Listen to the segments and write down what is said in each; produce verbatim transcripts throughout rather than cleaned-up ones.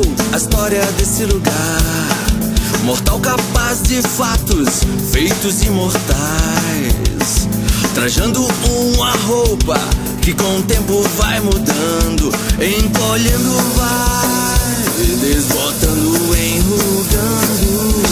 a história desse lugar. Mortal capaz de fatos feitos imortais, trajando uma roupa que com o tempo vai mudando, encolhendo vai, desbotando, enrugando.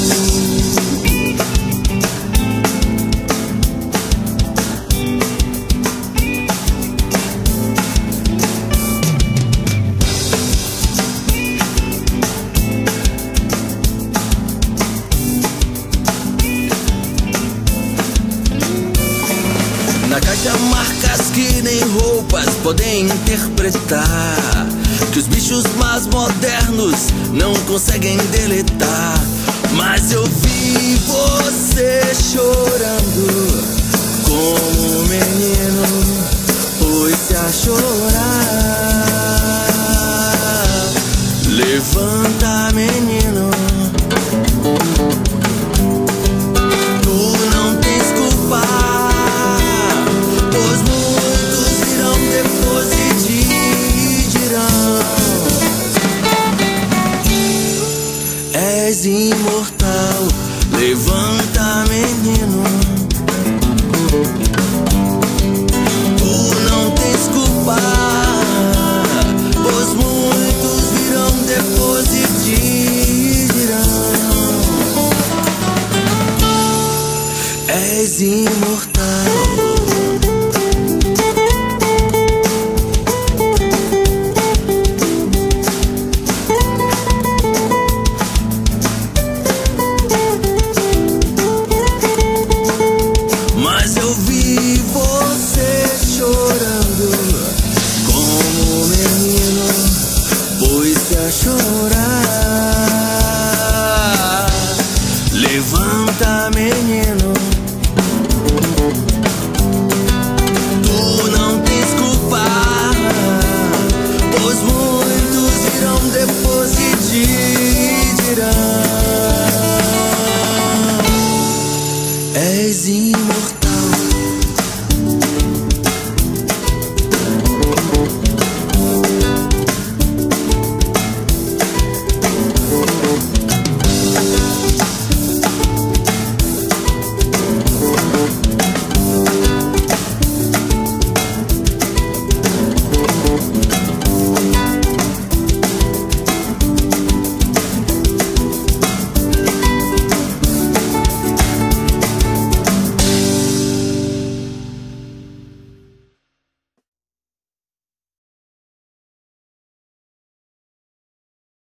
Na caixa marcas que nem roupas podem interpretar, que os bichos mais modernos não conseguem deletar. Mas eu vi você chorando como um menino, pôs-se a chorar. Levanta, menino, tu não tens culpa, pois muitos virão depois e te dirão: és imortal. Levanta, menino, tu não tens culpa, pois muitos virão depois e te dirão: és imortal. Mas eu vi você chorando como um menino, pôs-se a chorar.